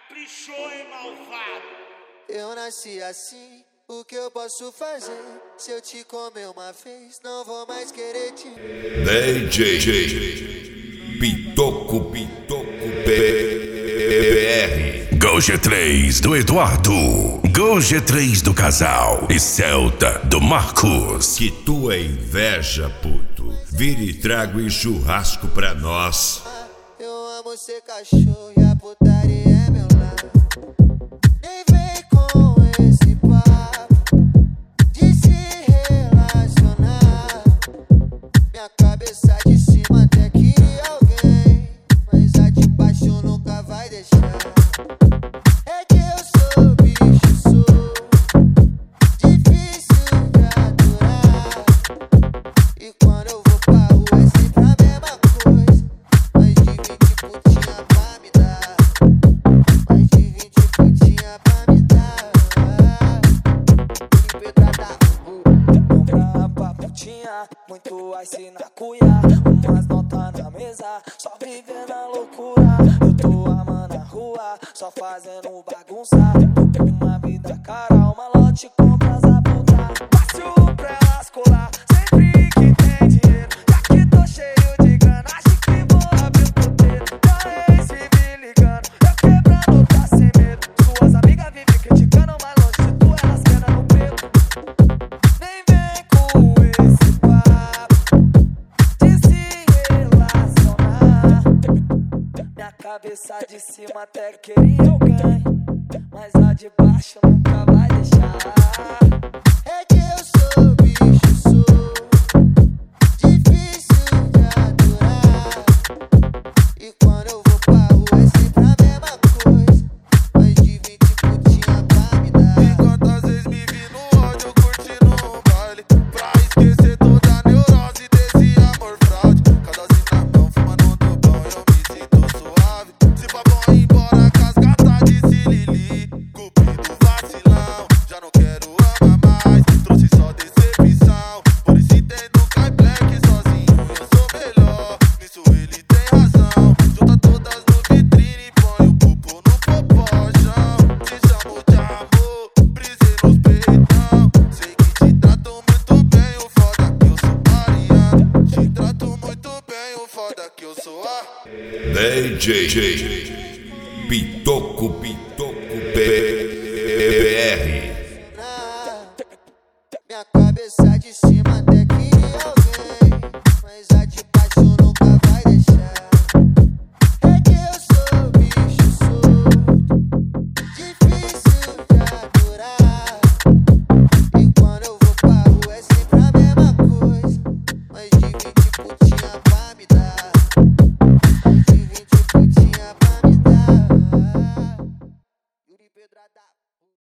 Caprichou, hein, malvado? Eu nasci assim, o que eu posso fazer? Se eu te comer uma vez, não vou mais querer te ver. DJ Pitoco BR. Go G3 do Eduardo, Go G3 do Casal e Celta do Marcos. Que tua inveja, puto. Vira e traga um churrasco pra nós. Eu amo ser cachorro e a putaria é meu lado. Nem vem com esse papo de se relacionar. Minha cabeça de cima até queria alguém, mas a de baixo nunca vai deixar. É que eu sou bicho, sou difícil de aturar. E quando eu vou pra rua é sempre a mesma coisa. Mais de 20 putinha pra me dar. Mais de 20 putinha pra me dar. Pedrada Comprar pra putinha, muito ice na cuia, umas notas na mesa, só vivendo a loucura. Eu tô amando a rua, só fazendo bagunça. Uma vida cara, uma lote compra as puta. Fácil pra elas colar, sempre que tem dinheiro. Já que tô cheio de grana, acho que vou abrir um puteiro. Minha ex vive ligando, eu quebrando tá sem medo. Suas amigas vivem criticando, mas longe de tu elas querem no preto. Nem vem com esse papo de se relacionar. Minha cabeça de cima até queria alguém, mas a de baixo nunca vai deixar. é que eu sou bicho, sou difícil de aturar. E quando eu vou pra rua é sempre a mesma coisa. Mais de 20 putinha pra me dar. Quantas vezes me vi no ódio curtindo um baile, pra esquecer toda a neurose desse amor fraude. Cada na mão fumando do bom, eu me sinto suave. Se pra bom ir embora com as gatas de Silili, cupido vacilão, já não quero amar mais. Trouxe só decepção, por isso entendo cai black sozinho. Eu sou melhor, nisso ele tem razão. Junta todas no vitrine e põe o pupo no popojão. Te chamo de amor, brisei nos peitão. Sei que te trato muito bem, o foda que eu sou ariano. Te trato muito bem, o foda que eu sou DJ Pitoco BR.